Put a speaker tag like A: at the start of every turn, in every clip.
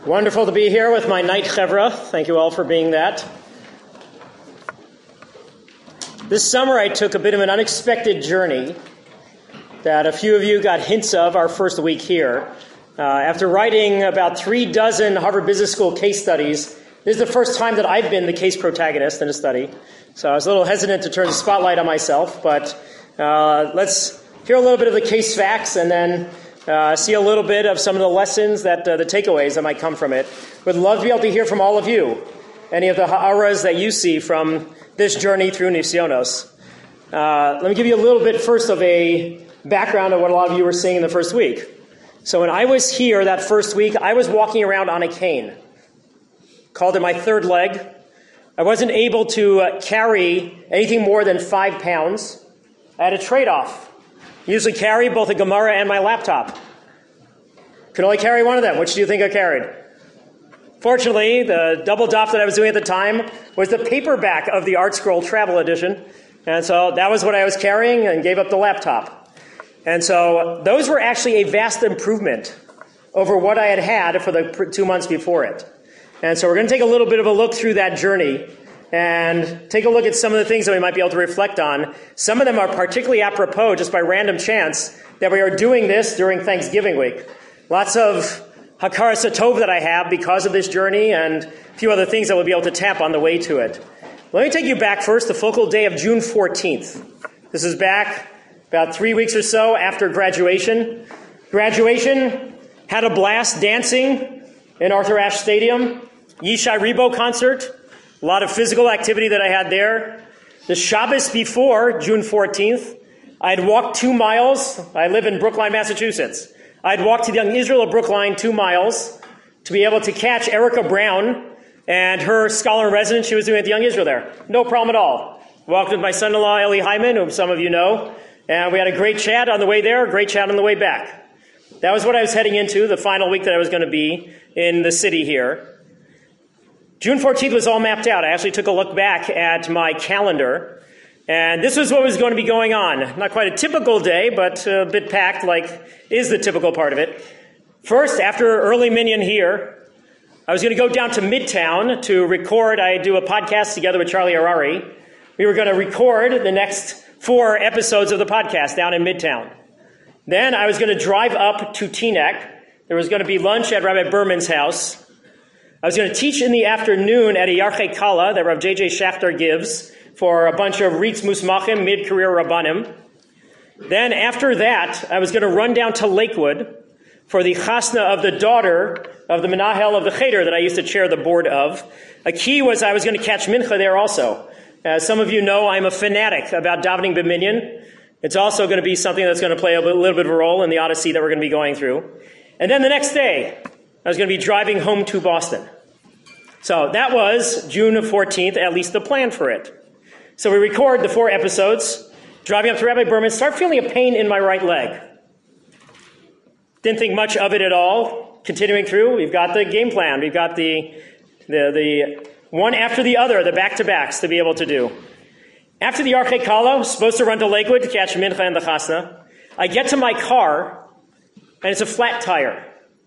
A: Wonderful to be here with my night chevra. Thank you all for being that. This summer I took a bit of an unexpected journey that a few of you got hints of our first week here. After writing about 36 Harvard Business School case studies, this is the first time that I've been the case protagonist in a study. So I was a little hesitant to turn the spotlight on myself, but let's hear a little bit of the case facts and then see a little bit of some of the lessons that the takeaways that might come from it. Would love to be able to hear from all of you, any of the ha'aras that you see from this journey through Nisyonos. Let me give you a little bit first of a background of what a lot of you were seeing in the first week. So when I was here that first week, I was walking around on a cane. Called it my third leg. I wasn't able to carry anything more than 5 pounds. I had a trade-off. I usually carry both a Gemara and my laptop. Could only carry one of them. Which do you think I carried? Fortunately, the double daf that I was doing at the time was the paperback of the Art Scroll Travel Edition. And so that was what I was carrying and gave up the laptop. And so those were actually a vast improvement over what I had had for the 2 months before it. And so we're going to take a little bit of a look through that journey and take a look at some of the things that we might be able to reflect on. Some of them are particularly apropos, just by random chance, that we are doing this during Thanksgiving week. Lots of hakaras hatov that I have because of this journey and a few other things that we'll be able to tap on the way to it. Let me take you back first, the focal day of June 14th. This is back about 3 weeks or so after graduation. Graduation, had a blast dancing in Arthur Ashe Stadium. Yishai Rebo concert. A lot of physical activity that I had there. The Shabbos before, June 14th, I had walked 2 miles. I live in Brookline, Massachusetts. I had walked to the Young Israel of Brookline 2 miles to be able to catch Erica Brown and her scholar in residence she was doing at the Young Israel there. No problem at all. Walked with my son-in-law, Eli Hyman, whom some of you know, and we had a great chat on the way there, a great chat on the way back. That was what I was heading into, the final week that I was going to be in the city here. June 14th was all mapped out. I actually took a look back at my calendar, and this was what was going to be going on. Not quite a typical day, but a bit packed, like is the typical part of it. First, after early minyan here, I was going to go down to Midtown to record. I do a podcast together with Charlie Harari. We were going to record the next 4 episodes of the podcast down in Midtown. Then I was going to drive up to Teaneck. There was going to be lunch at Rabbi Berman's house. I was going to teach in the afternoon at a Yarchei Kala that Rav J.J. Schachter gives for a bunch of Ritz Musmachim, mid-career Rabbanim. Then after that, I was going to run down to Lakewood for the chasna of the daughter of the Menahel of the Cheder that I used to chair the board of. A key was I was going to catch mincha there also. As some of you know, I'm a fanatic about davening b'minyan. It's also going to be something that's going to play a little bit of a role in the Odyssey that we're going to be going through. And then the next day, I was going to be driving home to Boston. So that was June 14th, at least the plan for it. So we record the 4 episodes, driving up to Rabbi Berman, start feeling a pain in my right leg. Didn't think much of it at all. Continuing through, we've got the game plan. We've got the one after the other, the back-to-backs to be able to do. After the Yarchei Kala, supposed to run to Lakewood to catch mincha and the chasna. I get to my car, and it's a flat tire.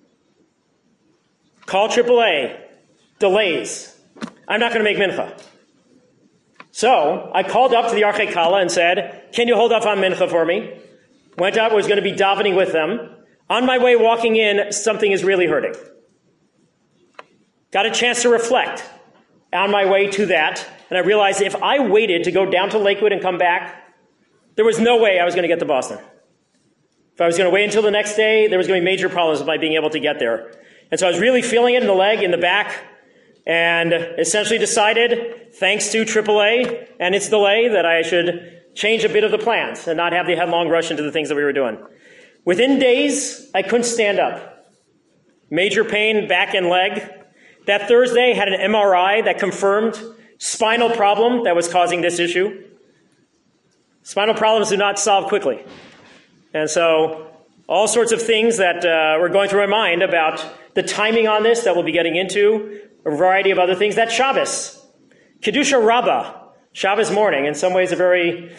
A: Call AAA. Delays. I'm not going to make mincha. So I called up to the Yarchei Kala and said, can you hold off on mincha for me? Went up, was going to be davening with them. On my way walking in, something is really hurting. Got a chance to reflect on my way to that. And I realized if I waited to go down to Lakewood and come back, there was no way I was going to get to Boston. If I was going to wait until the next day, there was going to be major problems with my being able to get there. And so I was really feeling it in the leg, in the back, and essentially decided, thanks to AAA and its delay, that I should change a bit of the plans and not have the headlong rush into the things that we were doing. Within days, I couldn't stand up. Major pain, back and leg. That Thursday, had an MRI that confirmed spinal problem that was causing this issue. Spinal problems do not solve quickly. And so all sorts of things that were going through my mind about the timing on this that we'll be getting into, a variety of other things. That Shabbos, Kedusha Rabbah, Shabbos morning, in some ways a very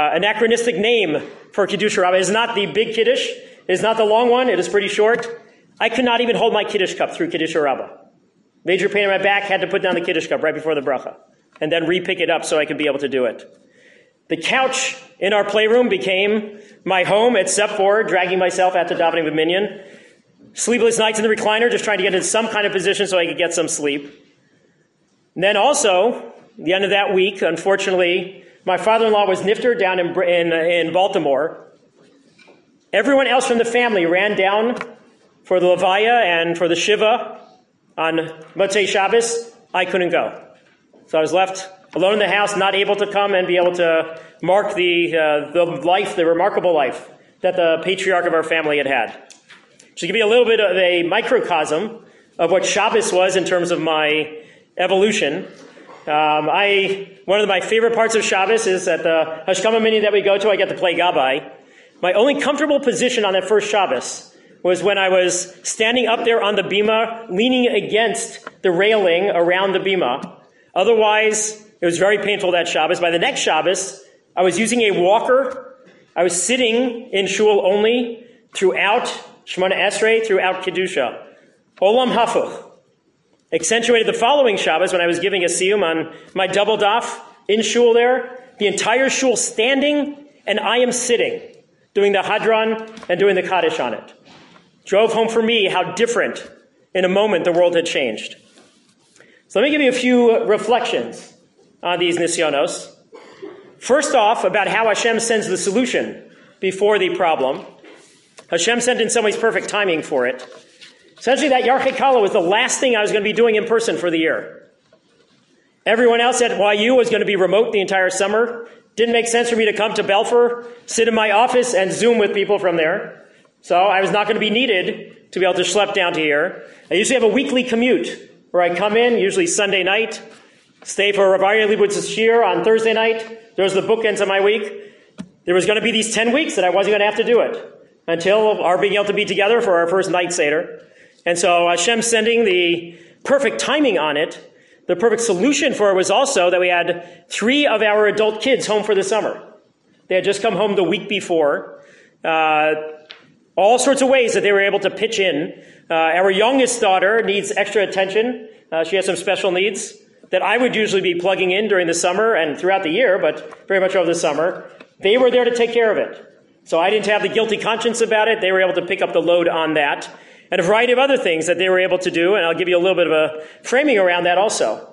A: anachronistic name for Kedusha Rabbah. It is not the big Kiddush. It is not the long one. It is pretty short. I could not even hold my Kiddush cup through Kiddush Rabbah. Major pain in my back, had to put down the Kiddush cup right before the bracha, and then re-pick it up so I could be able to do it. The couch in our playroom became my home, except for dragging myself out to davening with Minyan. Sleepless nights in the recliner, just trying to get in some kind of position so I could get some sleep. And then also, the end of that week, unfortunately, my father-in-law was nifter down in Baltimore. Everyone else from the family ran down for the Levaya and for the Shiva on Motzei Shabbos. I couldn't go. So I was left alone in the house, not able to come and be able to mark the remarkable life that the patriarch of our family had had. To give you a little bit of a microcosm of what Shabbos was in terms of my evolution, one of my favorite parts of Shabbos is at the Hashkama Minyan that we go to, I get to play Gabbai. My only comfortable position on that first Shabbos was when I was standing up there on the bima, leaning against the railing around the bima. Otherwise, it was very painful that Shabbos. By the next Shabbos, I was using a walker. I was sitting in shul only throughout Shemona Esrei, throughout Kedusha. Olam Hafuch. Accentuated the following Shabbos when I was giving a siyum on my double daf in shul there. The entire shul standing, and I am sitting, doing the Hadran and doing the Kaddish on it. Drove home for me how different in a moment the world had changed. So let me give you a few reflections on these nisyonos. First off, about how Hashem sends the solution before the problem. Hashem sent in some ways perfect timing for it. Essentially, that Yarchei Kallah was the last thing I was going to be doing in person for the year. Everyone else at YU was going to be remote the entire summer. Didn't make sense for me to come to Belfer, sit in my office, and Zoom with people from there. So I was not going to be needed to be able to schlep down to here. I usually have a weekly commute where I come in, usually Sunday night, stay for Rav Aryeh Leibowitz's shir on Thursday night. Those are the bookends of my week. There was going to be these 10 weeks that I wasn't going to have to do it until our being able to be together for our first night Seder. And so Hashem sending the perfect timing on it. The perfect solution for it was also that we had 3 of our adult kids home for the summer. They had just come home the week before. All sorts of ways that they were able to pitch in. Our youngest daughter needs extra attention. She has some special needs that I would usually be plugging in during the summer and throughout the year, but very much over the summer. They were there to take care of it. So I didn't have the guilty conscience about it. They were able to pick up the load on that. And a variety of other things that they were able to do, and I'll give you a little bit of a framing around that also.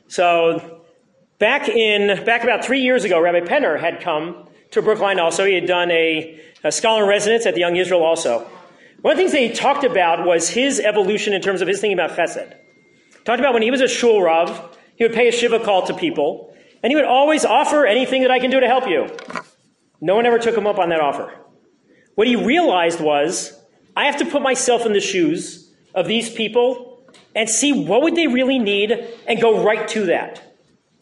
A: So back about 3 years ago, Rabbi Penner had come to Brookline also. He had done a scholar in residence at the Young Israel also. One of the things that he talked about was his evolution in terms of his thinking about chesed. Talked about when he was a shul rav, he would pay a shiva call to people, and he would always offer anything that I can do to help you. No one ever took him up on that offer. What he realized was, I have to put myself in the shoes of these people and see what would they really need and go right to that.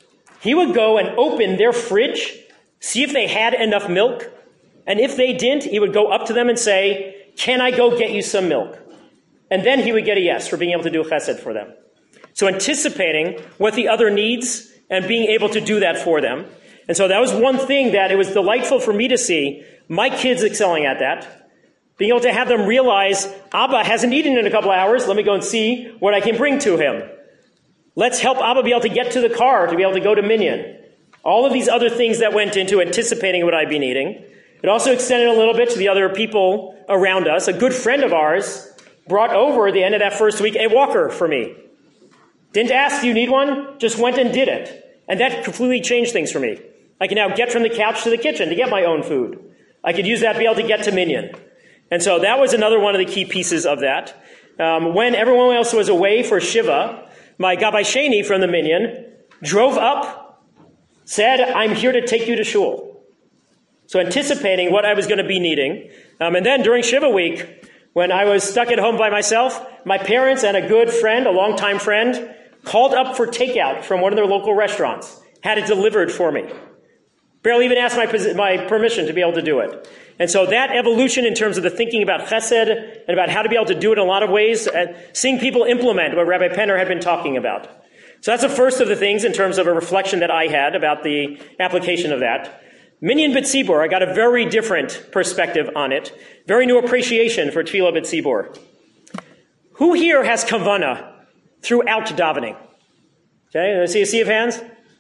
A: He would go and open their fridge, see if they had enough milk, and if they didn't, he would go up to them and say, can I go get you some milk? And then he would get a yes for being able to do chesed for them. So anticipating what the other needs and being able to do that for them. And so that was one thing that it was delightful for me to see my kids excelling at that. Being able to have them realize, Abba hasn't eaten in a couple of hours. Let me go and see what I can bring to him. Let's help Abba be able to get to the car, to be able to go to Minyan. All of these other things that went into anticipating what I'd be needing. It also extended a little bit to the other people around us. A good friend of ours brought over at the end of that first week a walker for me. Didn't ask, do you need one? Just went and did it. And that completely changed things for me. I can now get from the couch to the kitchen to get my own food. I could use that to be able to get to Minyan. And so that was another one of the key pieces of that. When everyone else was away for Shiva, my Gabbai Sheni from the Minyan drove up, said, I'm here to take you to shul. So anticipating what I was going to be needing. And then during Shiva week, when I was stuck at home by myself, my parents and a good friend, a longtime friend, called up for takeout from one of their local restaurants, had it delivered for me. Barely even asked my permission to be able to do it. And so that evolution in terms of the thinking about chesed and about how to be able to do it in a lot of ways, seeing people implement what Rabbi Penner had been talking about. So that's the first of the things in terms of a reflection that I had about the application of that. Minyan B'tzibur, I got a very different perspective on it. Very new appreciation for Tefillah B'tzibur. Who here has kavana throughout davening? Okay, let's see a sea of hands.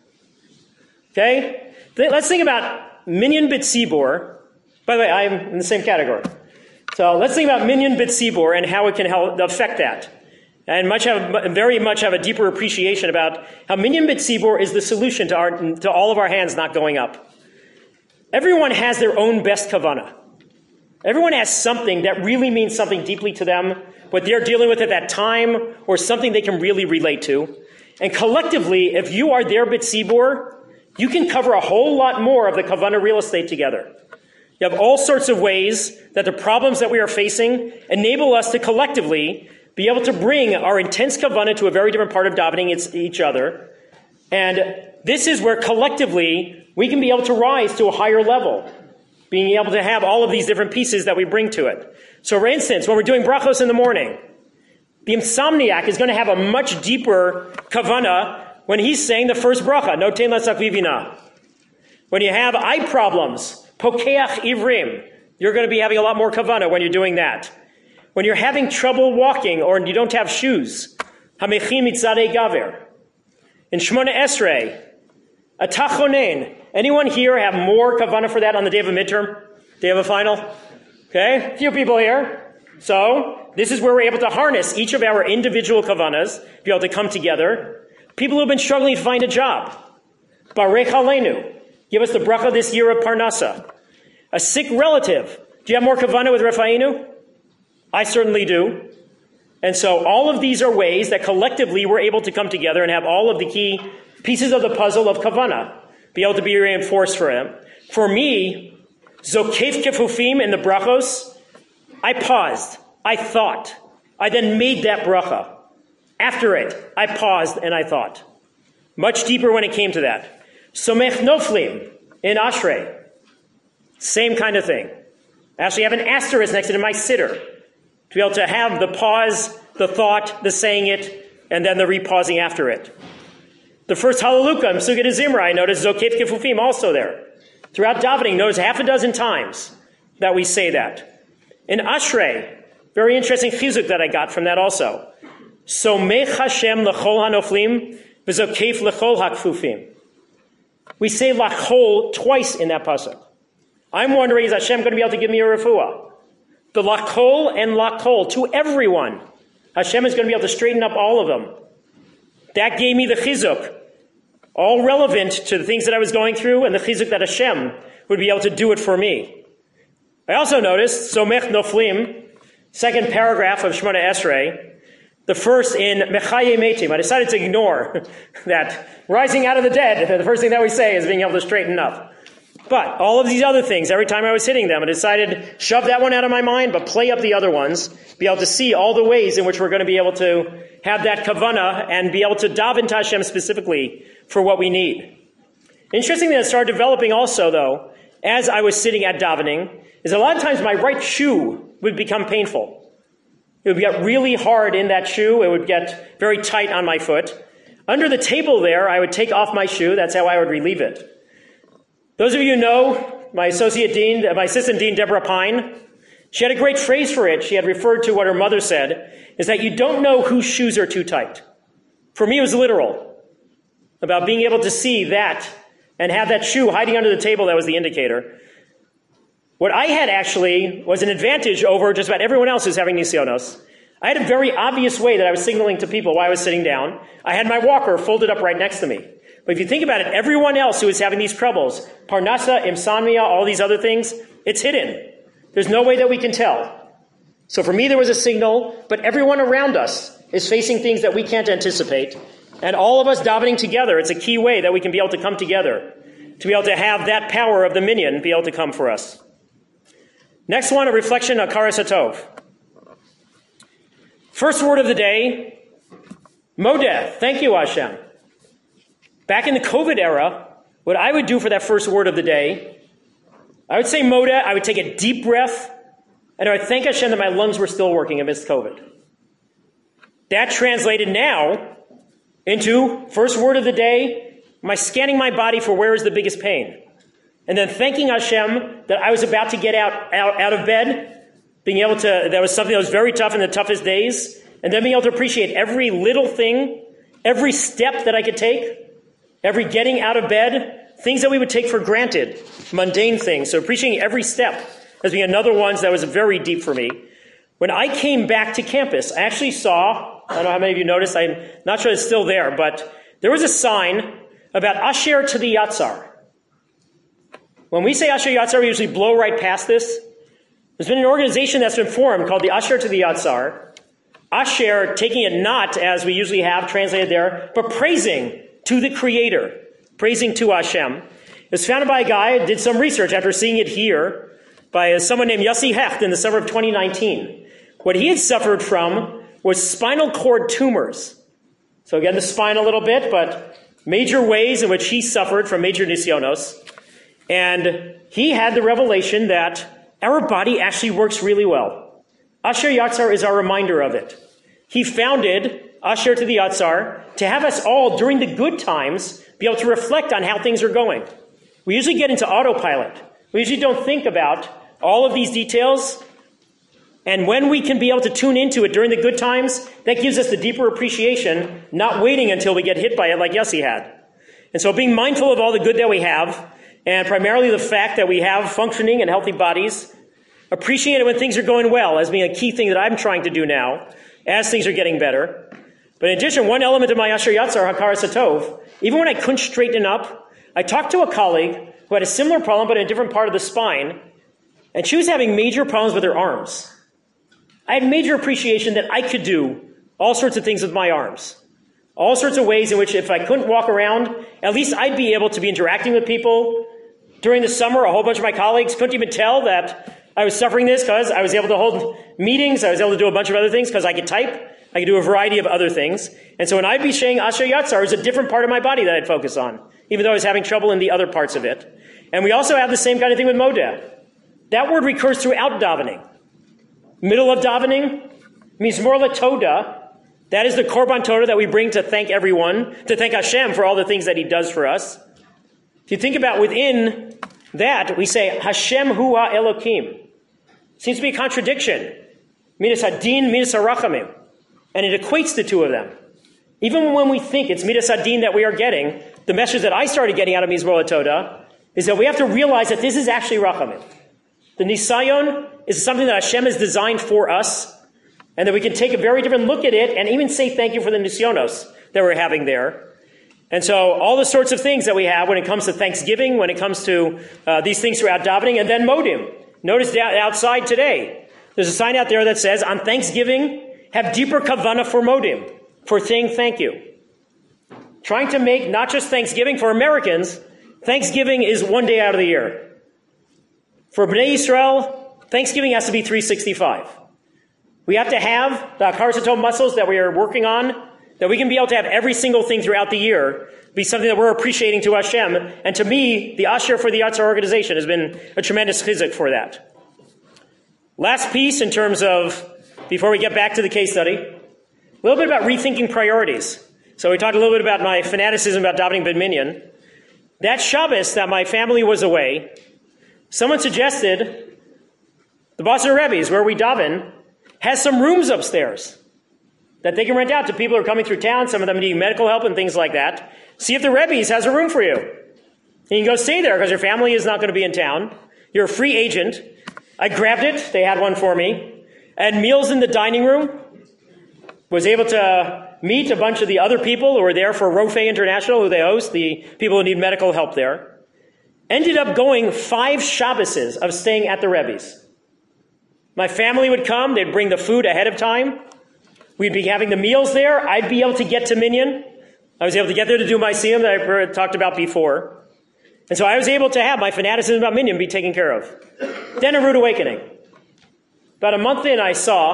A: Okay, let's think about minyan b'tzibur. By the way, I'm in the same category. So let's think about minyan b'tzibur and how it can help affect that. And very much have a deeper appreciation about how minyan b'tzibur is the solution to all of our hands not going up. Everyone has their own best kavana. Everyone has something that really means something deeply to them, what they're dealing with at that time, or something they can really relate to. And collectively, if you are their b'tzibur, you can cover a whole lot more of the kavana real estate together. You have all sorts of ways that the problems that we are facing enable us to collectively be able to bring our intense kavana to a very different part of davening each other. And this is where collectively we can be able to rise to a higher level, being able to have all of these different pieces that we bring to it. So for instance, when we're doing brachos in the morning, the insomniac is going to have a much deeper kavana when he's saying the first bracha, notein l'sakvivina. When you have eye problems, pokeach ivrim, you're going to be having a lot more kavana when you're doing that. When you're having trouble walking or you don't have shoes, hamechim mitzadei gaver. In Shmona Esrei, atachonen. Anyone here have more kavana for that on the day of a midterm? Day of a final? Okay, a few people here. So, this is where we're able to harness each of our individual kavanas, be able to come together. People who have been struggling to find a job. Barech Aleinu. Give us the bracha this year of Parnasa. A sick relative. Do you have more kavana with Refainu? I certainly do. And so all of these are ways that collectively we're able to come together and have all of the key pieces of the puzzle of kavana be able to be reinforced for him. For me, Zokef Kefufim in the brachos, I paused. I thought. I then made that bracha. After it, I paused and I thought. Much deeper when it came to that. Somech Noflim in Ashrei. Same kind of thing. I actually have an asterisk next to my sitter to be able to have the pause, the thought, the saying it, and then the repausing after it. The first Hallelujah, M'Sugat Zimra, I noticed Zokef Kefufim also there. Throughout davening, notice half a dozen times that we say that. In Ashrei, very interesting chizuk that I got from that also. Somech Hashem l'chol hanoflim v'zokef l'chol hakfufim. We say lachol twice in that pasuk. I'm wondering, is Hashem going to be able to give me a refuah? The lachol and lachol, to everyone. Hashem is going to be able to straighten up all of them. That gave me the chizuk, all relevant to the things that I was going through, and the chizuk that Hashem would be able to do it for me. I also noticed, Somech Noflim, second paragraph of Shemona Esrei, the first in Mechaye Metim. I decided to ignore that rising out of the dead, the first thing that we say is being able to straighten up. But all of these other things, every time I was hitting them, I decided, shove that one out of my mind, but play up the other ones, be able to see all the ways in which we're going to be able to have that kavana and be able to daven to Hashem specifically for what we need. Interesting that it started developing also, though, as I was sitting at davening, is a lot of times my right shoe would become painful. It would get really hard in that shoe. It would get very tight on my foot. Under the table there, I would take off my shoe. That's how I would relieve it. Those of you who know my assistant dean, Deborah Pine, she had a great phrase for it. She had referred to what her mother said, is that you don't know whose shoes are too tight. For me, it was literal. About being able to see that and have that shoe hiding under the table that was the indicator. What I had actually was an advantage over just about everyone else who's having nisyonos. I had a very obvious way that I was signaling to people while I was sitting down. I had my walker folded up right next to me. But if you think about it, everyone else who is having these troubles, Parnasa, Insomnia, all these other things, it's hidden. There's no way that we can tell. So for me, there was a signal, but everyone around us is facing things that we can't anticipate. And all of us davening together, it's a key way that we can be able to come together, to be able to have that power of the minyan be able to come for us. Next one, a reflection of Karas HaTov. First word of the day, Modeh. Thank you, Hashem. Back in the COVID era, what I would do for that first word of the day, I would say Modeh, I would take a deep breath, and I would thank Hashem that my lungs were still working amidst COVID. That translated now into first word of the day, scanning my body for where is the biggest pain. And then thanking Hashem that I was about to get out of bed, being able to, that was something that was very tough in the toughest days, and then being able to appreciate every little thing, every step that I could take, every getting out of bed, things that we would take for granted, mundane things. So appreciating every step as being another one that was very deep for me. When I came back to campus, I actually saw, I don't know how many of you noticed, I'm not sure it's still there, but there was a sign about Asher to the Yatzar. When we say Asher Yatzar, we usually blow right past this. There's been an organization that's been formed called the Asher to the Yatzar. Asher, taking it not as we usually have translated there, but praising to the Creator, praising to Hashem. It was founded by a guy who did some research after seeing it here by someone named Yossi Hecht in the summer of 2019. What he had suffered from was spinal cord tumors. So again, the spine a little bit, but major ways in which he suffered from major nisyonos. And he had the revelation that our body actually works really well. Asher Yatzar is our reminder of it. He founded Asher to the Yatzar to have us all, during the good times, be able to reflect on how things are going. We usually get into autopilot. We usually don't think about all of these details. And when we can be able to tune into it during the good times, that gives us the deeper appreciation, not waiting until we get hit by it like Yossi had. And so being mindful of all the good that we have, and primarily the fact that we have functioning and healthy bodies, appreciate it when things are going well as being a key thing that I'm trying to do now as things are getting better. But in addition, one element of my Asher Yatzar, Hakaras HaTov, even when I couldn't straighten up, I talked to a colleague who had a similar problem but in a different part of the spine, and she was having major problems with her arms. I had major appreciation that I could do all sorts of things with my arms. All sorts of ways in which if I couldn't walk around, at least I'd be able to be interacting with people. During the summer, a whole bunch of my colleagues couldn't even tell that I was suffering this because I was able to hold meetings. I was able to do a bunch of other things because I could type. I could do a variety of other things. And so when I'd be saying Asher Yatzar, it was a different part of my body that I'd focus on, even though I was having trouble in the other parts of it. And we also have the same kind of thing with Modeh. That word recurs throughout davening. Middle of davening, Mizmor LaToda. That is the Korban Todah that we bring to thank everyone, to thank Hashem for all the things that he does for us. If you think about within that, we say, Hashem hu ha-Elokim. Seems to be a contradiction. Midas hadin, midas harachamim. And it equates the two of them. Even when we think it's midas hadin that we are getting, the message that I started getting out of Mizmor LaToda is that we have to realize that this is actually rachamim. The nisayon is something that Hashem has designed for us, and that we can take a very different look at it and even say thank you for the nisyonos that we're having there. And so all the sorts of things that we have when it comes to Thanksgiving, when it comes to these things throughout davening, and then modim. Notice outside today, there's a sign out there that says, on Thanksgiving, have deeper kavanah for modim, for saying thank you. Trying to make not just Thanksgiving for Americans, Thanksgiving is one day out of the year. For Bnei Yisrael, Thanksgiving has to be 365. We have to have the Hakaras HaTov muscles that we are working on, that we can be able to have every single thing throughout the year be something that we're appreciating to Hashem. And to me, the Asher for the Yatzar organization has been a tremendous chizuk for that. Last piece in terms of, before we get back to the case study, a little bit about rethinking priorities. So we talked a little bit about my fanaticism about davening Ben Minyan. That Shabbos that my family was away, someone suggested the Boston Rebbe's, where we daven, has some rooms upstairs that they can rent out to people who are coming through town, some of them needing medical help and things like that. See if the Rebbe's has a room for you. And you can go stay there because your family is not going to be in town. You're a free agent. I grabbed it. They had one for me. I had meals in the dining room. Was able to meet a bunch of the other people who were there for Rofei International, who they host, the people who need medical help there. Ended up going 5 Shabboses of staying at the Rebbe's. My family would come. They'd bring the food ahead of time. We'd be having the meals there. I'd be able to get to Minyan. I was able to get there to do my siyum that I talked about before. And so I was able to have my fanaticism about Minyan be taken care of. Then a rude awakening. About a month in,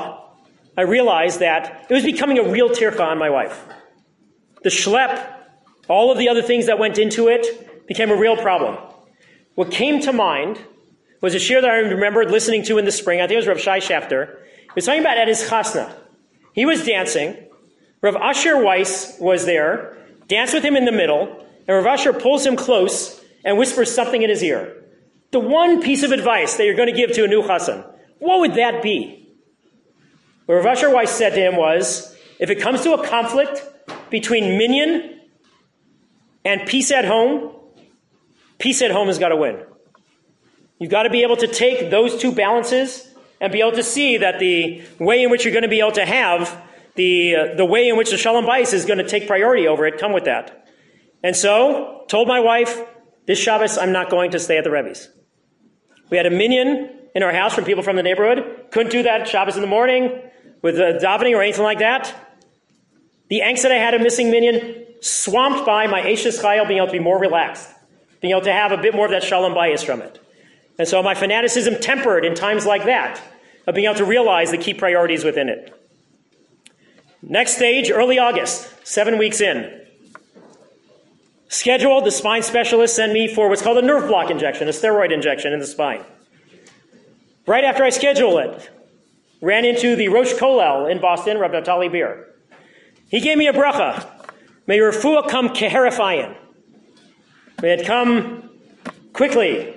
A: I realized that it was becoming a real tircha on my wife. The schlep, all of the other things that went into it, became a real problem. What came to mind was a shir that I remembered listening to in the spring. I think it was Rav Shai Shafter. He was talking about at his chasna. He was dancing. Rav Asher Weiss was there, danced with him in the middle, and Rav Asher pulls him close and whispers something in his ear. The one piece of advice that you're going to give to a new chassan, what would that be? What Rav Asher Weiss said to him was, if it comes to a conflict between minyan and peace at home has got to win. You've got to be able to take those two balances and be able to see that the way in which you're going to be able to have the way in which the Shalom Bayis is going to take priority over it, come with that. And so, told my wife, this Shabbos I'm not going to stay at the Rebbe's. We had a minyan in our house from people from the neighborhood. Couldn't do that Shabbos in the morning with davening or anything like that. The angst that I had of missing minyan swamped by my Eishes Chayil being able to be more relaxed, being able to have a bit more of that Shalom Bayis from it. And so my fanaticism tempered in times like that, of being able to realize the key priorities within it. Next stage, early August, 7 weeks in. Scheduled, the spine specialist sent me for what's called a nerve block injection, a steroid injection in the spine. Right after I scheduled it, ran into the Rosh Kollel in Boston, Rabbi Naftali Beer. He gave me a bracha. May your refuah come keheref ayin. May it come quickly.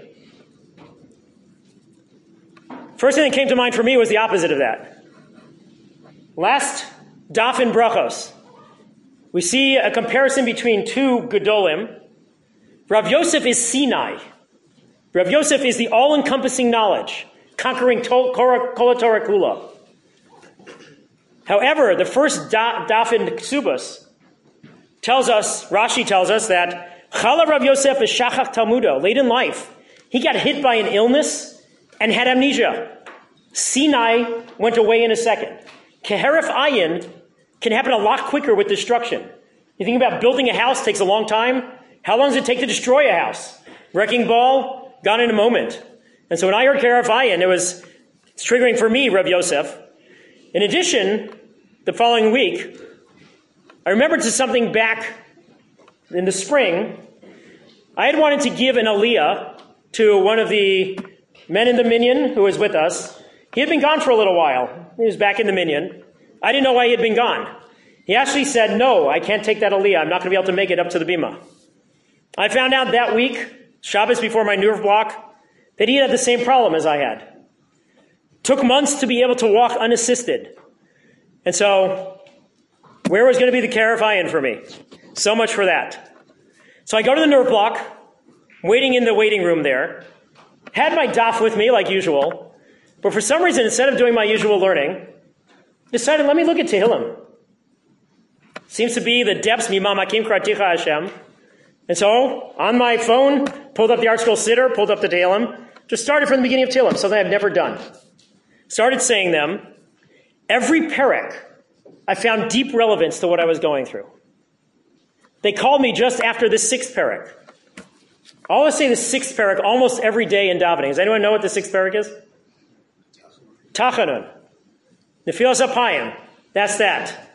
A: First thing that came to mind for me was the opposite of that. Last daf in brachos, we see a comparison between two Gedolim. Rav Yosef is Sinai. Rav Yosef is the all-encompassing knowledge, conquering Kol HaTorah Kula. However, the first daf in Ksubos tells us, Rashi tells us that Chala Rav Yosef is Shachach Talmudo. Late in life, he got hit by an illness and had amnesia. Sinai went away in a second. Keheref ayin can happen a lot quicker with destruction. You think about building a house, takes a long time. How long does it take to destroy a house? Wrecking ball, gone in a moment. And so when I heard Keheref ayin, it's triggering for me, Rav Yosef. In addition, the following week, I remembered to something back in the spring. I had wanted to give an aliyah to one of the men in the minyan who was with us. He had been gone for a little while. He was back in the minyan. I didn't know why he had been gone. He actually said, no, I can't take that aliyah. I'm not going to be able to make it up to the bima. I found out that week, Shabbos before my nerve block, that he had the same problem as I had. Took months to be able to walk unassisted. And so, where was going to be the Keheref ayin for me? So much for that. So I go to the nerve block, waiting in the waiting room there, had my daf with me like usual, but for some reason, instead of doing my usual learning, decided, let me look at Tehillim. Seems to be the depths, Mimam Hakim Kraticha Hashem. And so, on my phone, pulled up the Art Scroll Siddur, pulled up the Tehillim, just started from the beginning of Tehillim, something I've never done. Started saying them. Every perek, I found deep relevance to what I was going through. They called me just after the sixth perek. I always say the sixth perek almost every day in davening. Does anyone know what the sixth perek is? Tachanun. Nefilas Apayim. That's that.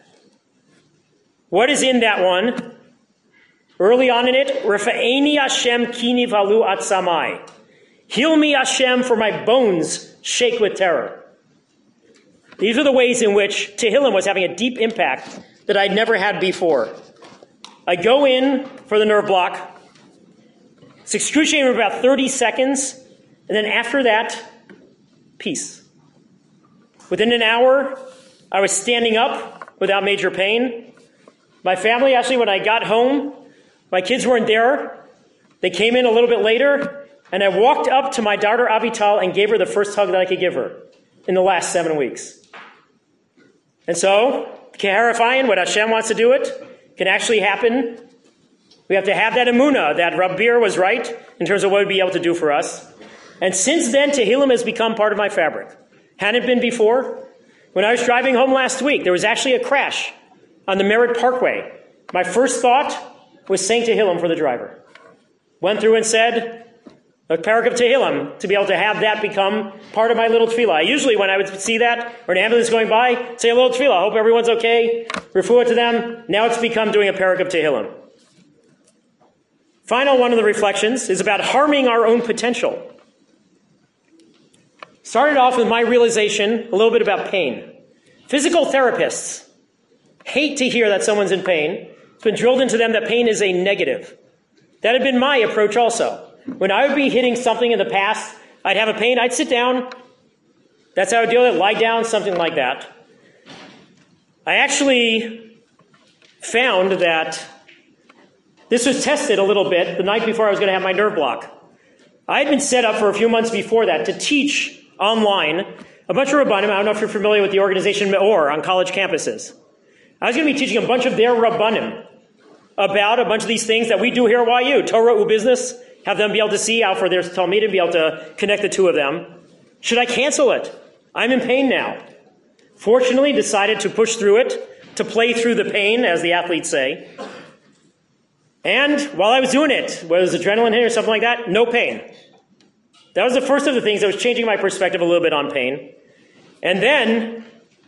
A: What is in that one? Early on in it, Refa'eni Hashem kini valu atzamai. Heal me, Hashem, for my bones shake with terror. These are the ways in which Tehillim was having a deep impact that I'd never had before. I go in for the nerve block. It's excruciating for about 30 seconds. And then after that, peace. Within an hour, I was standing up without major pain. My family, actually, when I got home, my kids weren't there. They came in a little bit later, and I walked up to my daughter Avital and gave her the first hug that I could give her in the last 7 weeks. And so, Keheref ayin, what Hashem wants to do it, can actually happen. We have to have that emunah, that Rabbi Beer was right in terms of what it would be able to do for us. And since then, Tehillim has become part of my fabric. Hadn't been before. When I was driving home last week, there was actually a crash on the Merritt Parkway. My first thought was saying Tehillim for the driver. Went through and said a parak of Tehillim to be able to have that become part of my little tefillah. Usually when I would see that, or an ambulance going by, say a little tefillah. Hope everyone's okay. Refuah to them. Now it's become doing a parak of Tehillim. Final one of the reflections is about harming our own potential. Started off with my realization a little bit about pain. Physical therapists hate to hear that someone's in pain. It's been drilled into them that pain is a negative. That had been my approach also. When I would be hitting something in the past, I'd have a pain, I'd sit down. That's how I would deal with it, lie down, something like that. I actually found that this was tested a little bit the night before I was going to have my nerve block. I had been set up for a few months before that to teach online a bunch of Rabbanim. I don't know if you're familiar with the organization Me'or on college campuses. I was going to be teaching a bunch of their Rabbanim about a bunch of these things that we do here at YU, Torah U business, have them be able to see out for their Talmidim, be able to connect the two of them. Should I cancel it? I'm in pain now. Fortunately, decided to push through it, to play through the pain, as the athletes say. And while I was doing it, whether it was adrenaline hit or something like that, no pain. That was the first of the things that was changing my perspective a little bit on pain. And then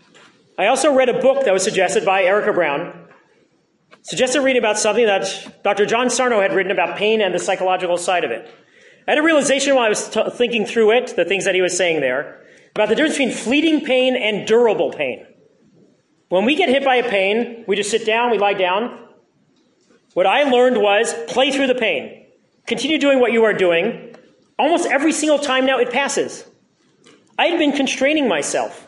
A: I also read a book that was suggested by Erica Brown, suggested reading about something that Dr. John Sarno had written about pain and the psychological side of it. I had a realization while I was thinking through it, the things that he was saying there, about the difference between fleeting pain and durable pain. When we get hit by a pain, we just sit down, we lie down. What I learned was play through the pain. Continue doing what you are doing. Almost every single time now it passes. I had been constraining myself.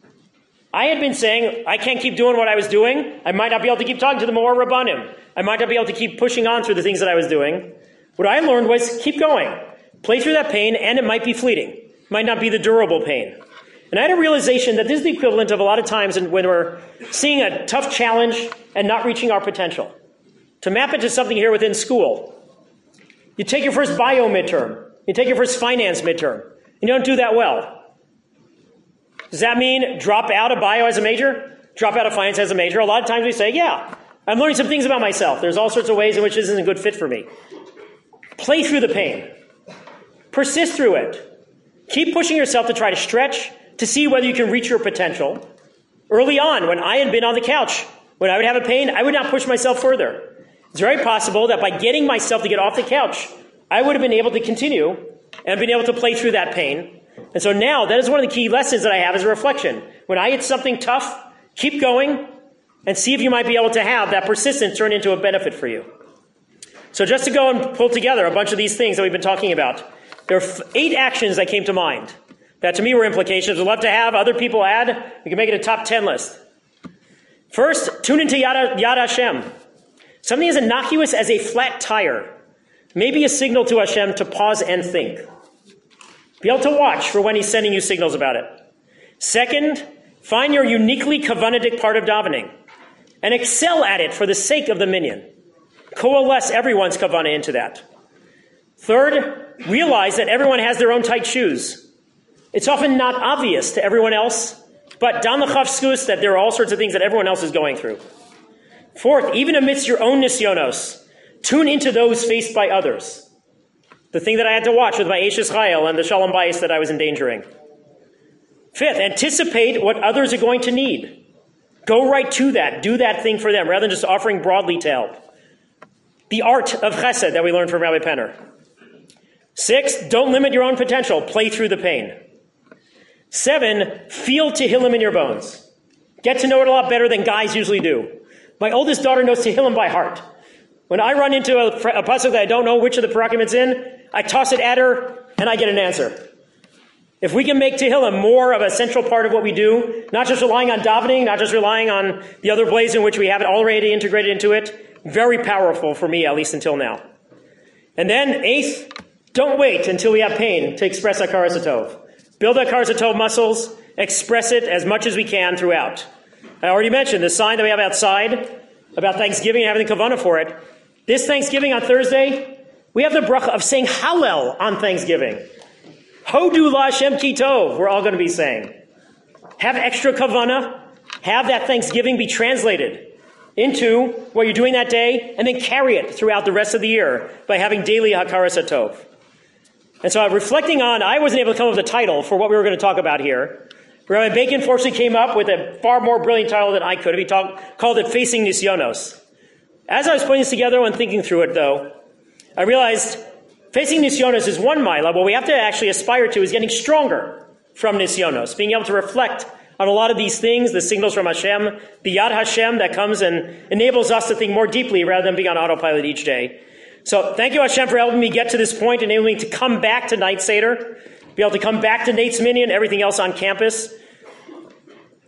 A: I had been saying, I can't keep doing what I was doing. I might not be able to keep talking to the Me'or Rabbanim. I might not be able to keep pushing on through the things that I was doing. What I learned was keep going. Play through that pain, and it might be fleeting. It might not be the durable pain. And I had a realization that this is the equivalent of a lot of times when we're seeing a tough challenge and not reaching our potential. To map it to something here within school. You take your first bio midterm. You take your first finance midterm. And you don't do that well. Does that mean drop out of bio as a major? Drop out of finance as a major? A lot of times we say, yeah, I'm learning some things about myself. There's all sorts of ways in which this isn't a good fit for me. Play through the pain. Persist through it. Keep pushing yourself to try to stretch, to see whether you can reach your potential. Early on, when I had been on the couch, when I would have a pain, I would not push myself further. It's very possible that by getting myself to get off the couch, I would have been able to continue and been able to play through that pain. And so now, that is one of the key lessons that I have as a reflection. When I hit something tough, keep going and see if you might be able to have that persistence turn into a benefit for you. So just to go and pull together a bunch of these things that we've been talking about, there are 8 actions that came to mind that to me were implications. We'd love to have other people add. We can make it a top 10 list. First, tune into Yad Hashem. Something as innocuous as a flat tire may be a signal to Hashem to pause and think. Be able to watch for when he's sending you signals about it. Second, find your uniquely kavanadik part of davening and excel at it for the sake of the minyan. Coalesce everyone's kavanah into that. Third, realize that everyone has their own tight shoes. It's often not obvious to everyone else, but dan l'chav zkus that there are all sorts of things that everyone else is going through. Fourth, even amidst your own nisyonos, tune into those faced by others. The thing that I had to watch with my Eishes Chayil and the Shalom Bayis that I was endangering. Fifth, anticipate what others are going to need. Go right to that. Do that thing for them rather than just offering broadly to help. The art of chesed that we learned from Rabbi Penner. Sixth, don't limit your own potential. Play through the pain. 7, feel Tehillim in your bones. Get to know it a lot better than guys usually do. My oldest daughter knows Tehillim by heart. When I run into a pasuk that I don't know which of the parakim it's in, I toss it at her and I get an answer. If we can make Tehillim more of a central part of what we do, not just relying on davening, not just relying on the other ways in which we have it already integrated into it, very powerful for me, at least until now. And then 8th, don't wait until we have pain to express Hakaras HaTov. Build Hakaras HaTov muscles, express it as much as we can throughout. I already mentioned the sign that we have outside about Thanksgiving and having the kavanah for it. This Thanksgiving on Thursday, we have the bracha of saying Hallel on Thanksgiving. Hodu la Hashem ki tov, we're all going to be saying. Have extra kavanah, have that Thanksgiving be translated into what you're doing that day, and then carry it throughout the rest of the year by having daily Hakaras HaTov. And so reflecting on, I wasn't able to come up with a title for what we were going to talk about here. Rabbi Bacon fortunately came up with a far more brilliant title than I could have. He called it Facing Nisyonos. As I was putting this together and thinking through it, though, I realized facing Nisyonos is one mila. What we have to actually aspire to is getting stronger from Nisyonos, being able to reflect on a lot of these things, the signals from Hashem, the Yad Hashem that comes and enables us to think more deeply rather than being on autopilot each day. So thank you, Hashem, for helping me get to this point, enabling me to come back to Night Seder, be able to come back to Nate's Minyan, everything else on campus.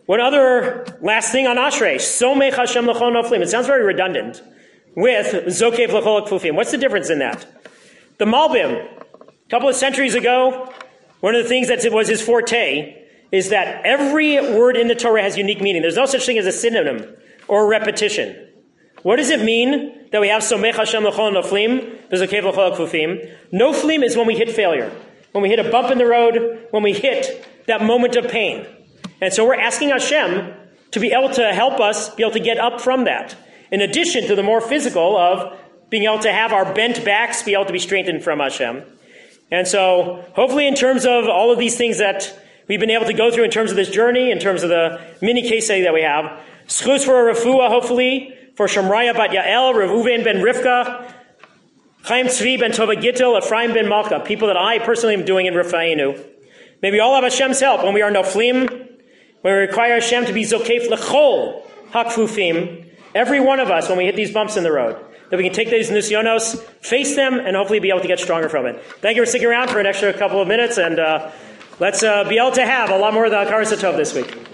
A: What other last thing on Ashrei? Somech Hashem l'chol noflim. It sounds very redundant with Zokev l'chol kfufim. What's the difference in that? The Malbim, a couple of centuries ago, one of the things that was his forte is that every word in the Torah has unique meaning. There's no such thing as a synonym or a repetition. What does it mean that we have Somech Hashem l'chol noflim, v'zokev l'chol kfufim? Noflim is when we hit failure, when we hit a bump in the road, when we hit that moment of pain. And so we're asking Hashem to be able to help us be able to get up from that, in addition to the more physical of being able to have our bent backs be able to be strengthened from Hashem. And so hopefully in terms of all of these things that we've been able to go through in terms of this journey, in terms of the mini case study that we have, schus for a refuah, hopefully, for Shemraya bat Yael, Reuven ben Rivka, Chaim Tzvi ben Tova Gittel, Ephraim ben Malka, people that I personally am doing in Rifa'inu. May we all have Hashem's help when we are noflim, when we require Hashem to be zokef lechol hakfufim, every one of us when we hit these bumps in the road, that we can take these nisyonos, face them, and hopefully be able to get stronger from it. Thank you for sticking around for an extra couple of minutes, and let's be able to have a lot more of the Hakaras HaTov this week.